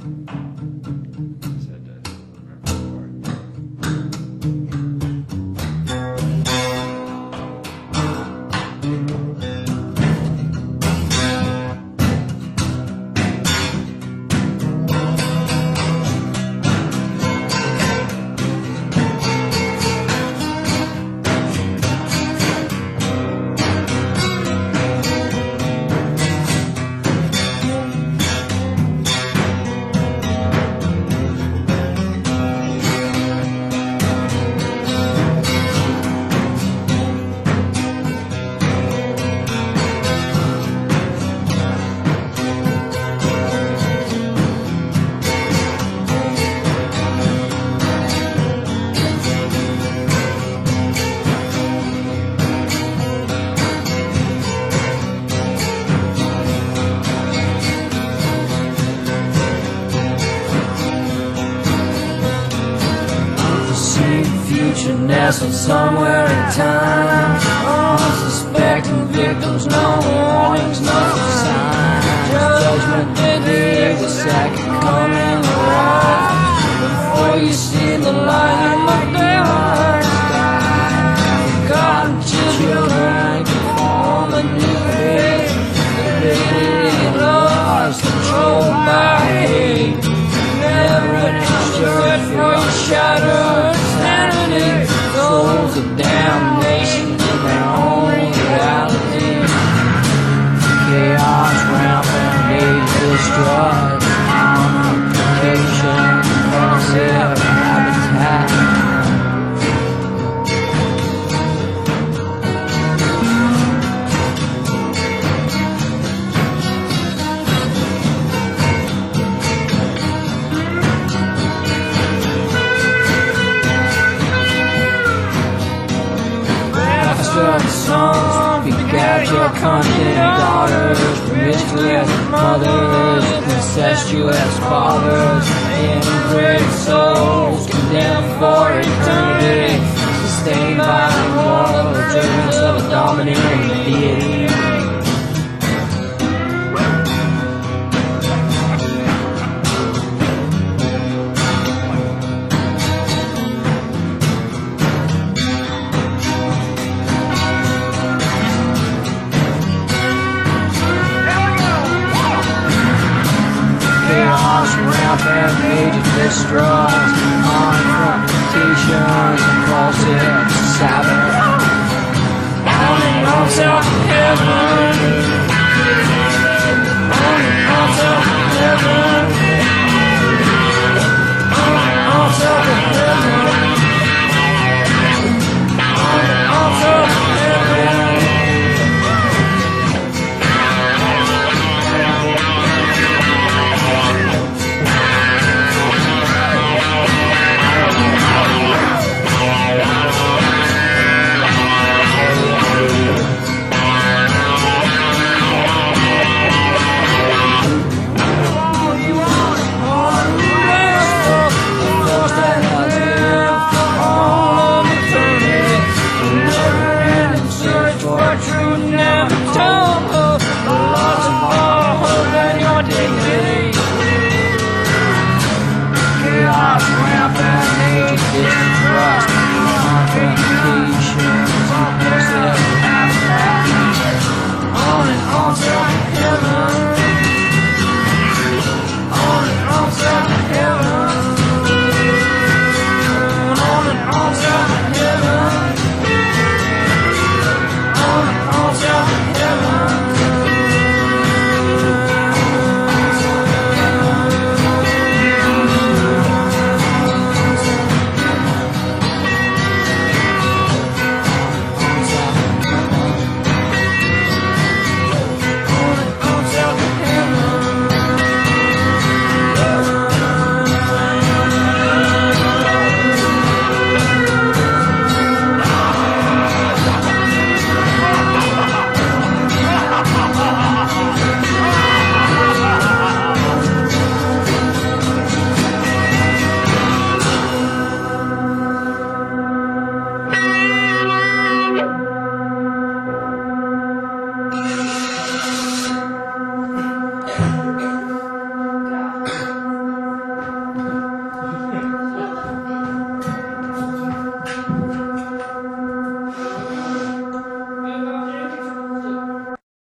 Future nestled somewhere in time. Unsuspecting victims, no warnings, no signs. Judgment day, the second coming arrives. Before you see the light in the dark sky, forgotten children conform a new fate. The baby lost, controlled by hate. Never an injured for your shattered sanity. Souls of damnation in their own reality. Chaos rampant, age distrust, complication, compulsive habitat. Sons begat your content daughters, promiscuous mothers, incestuous fathers, inbred souls condemned for eternity, sustained by the moral dreams of a domineering deity. Rampant age of distrust, confrontations, impulsive Sabbath. On and on, south of heaven.